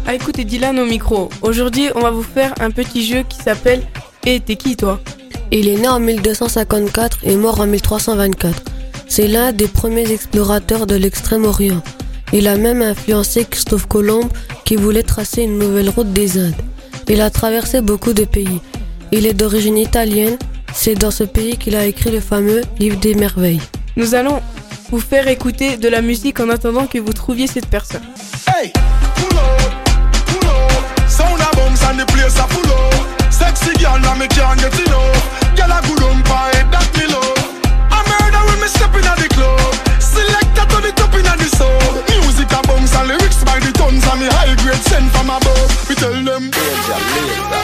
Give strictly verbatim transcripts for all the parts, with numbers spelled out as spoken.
Ah, écoutez Dylan au micro. Aujourd'hui, on va vous faire un petit jeu qui s'appelle « Eh, t'es qui toi ?» Il est né en mille deux cent cinquante-quatre et mort en mille trois cent vingt-quatre. C'est l'un des premiers explorateurs de l'Extrême-Orient. Il a même influencé Christophe Colomb qui voulait tracer une nouvelle route des Indes. Il a traversé beaucoup de pays. Il est d'origine italienne. C'est dans ce pays qu'il a écrit le fameux Livre des merveilles. Nous allons vous faire écouter de la musique en attendant que vous trouviez cette personne. Hey, pull up, pull up. Sound a bounce and the place a full up. Sexy girl now me can't get enough. Girl a good on my head that me love. I murder when me step in at the club. Selector to the top in at the sub. Music a bounce and lyrics by the tons and me high grade sent from above. We tell them danger, laser.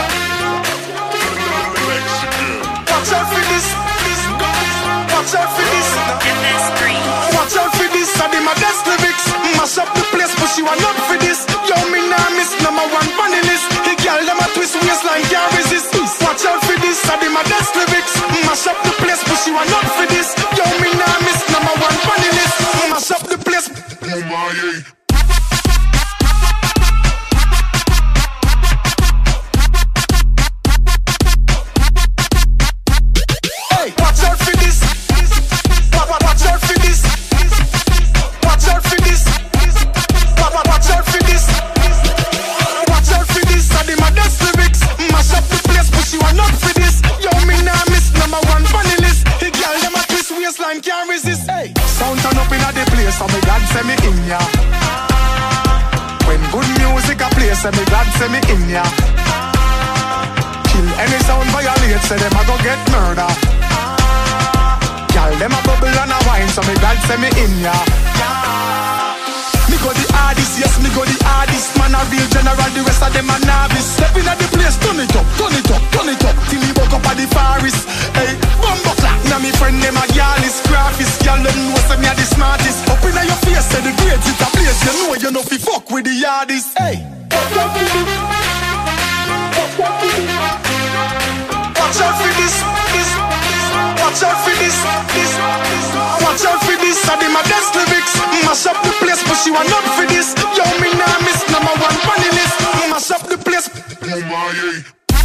Watch out for this, this, watch out for this. Watch out for this, I did my best lyrics. Mash up the place, but she want up for this. Yo, me nah miss number one funny list. The girl them a twist waistline can't resist. Watch out for this, I did my best lyrics. Mash up the place, but she want up for this. Yo, me nah miss number one funny list. Mash up the place. Oh my yeah. Can't resist, hey. Sound turn up in a the place, so me glad say me in ya. When good music a play, say me glad say me in ya. Kill any sound violate, say them a go get murder. Girl, them a bubble and a wine, so me glad say me in ya. Me go the hardest, yes, me go the hardest. Man a real general, the rest of them a novice. Step in at the place, turn it up, turn it up, turn it up. Till he woke up at the forest. Hey, bumbo clap, now me friend them a girl is graphist. Girl them know say me a the smartest. Up in your face, say the grades it a place. You know you know fi fuck with the hardest. Hey, watch out for this, this, watch out for this, this, watch out for this. I did my best lyrics. Mash up the place, but she want up for this. Yo, me nah miss number one funny list. Mash up the place. Oh my yeah.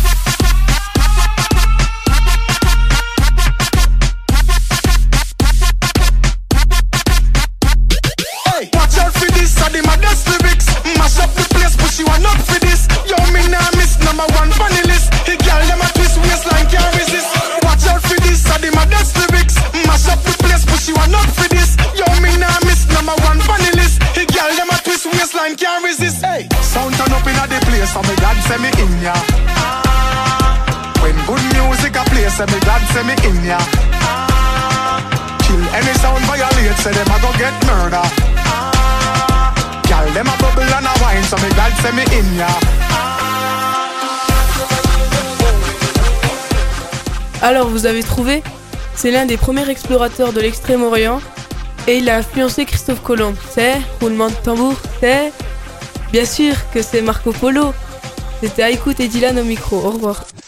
Hey, watch out for this. I did my best lyrics. Mash up the place, but she want up for this. Yo, me nah miss number one funny list. The girl them a twist waistline can't resist. Watch out for this. I did my best lyrics. Mash up the place, but she want up for this. Yo, me nah miss number one funny list. The girl them a twist waistline can't resist. Hey, sound turn up in a the place, so me glad say me in ya. When good music a play, say me glad say me in ya. Kill any sound violate, say them a go get murder. Girl them a bubble and a wine, so me glad say me in ya. Alors, vous avez trouvé ? C'est l'un des premiers explorateurs de l'Extrême-Orient et il a influencé Christophe Colomb. C'est roulement de tambour, c'est bien sûr que c'est Marco Polo. C'était Aïkout et Dylan au micro. Au revoir.